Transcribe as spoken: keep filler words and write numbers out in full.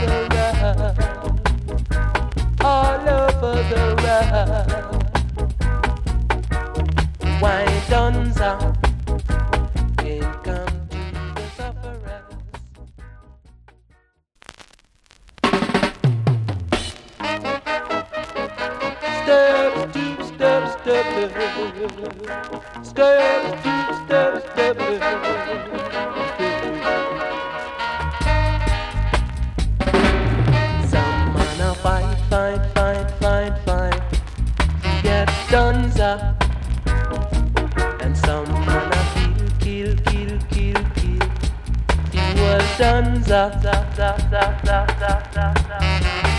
the road, all over the road. Why dons are can't come to the sufferers. Step, deep, step, step, step, deep, step, step. Some man a fight, fight, fight, fight, fight to get done up, and some man a kill, kill, kill, kill, kill. He was done up, up, up, up, up, up, up.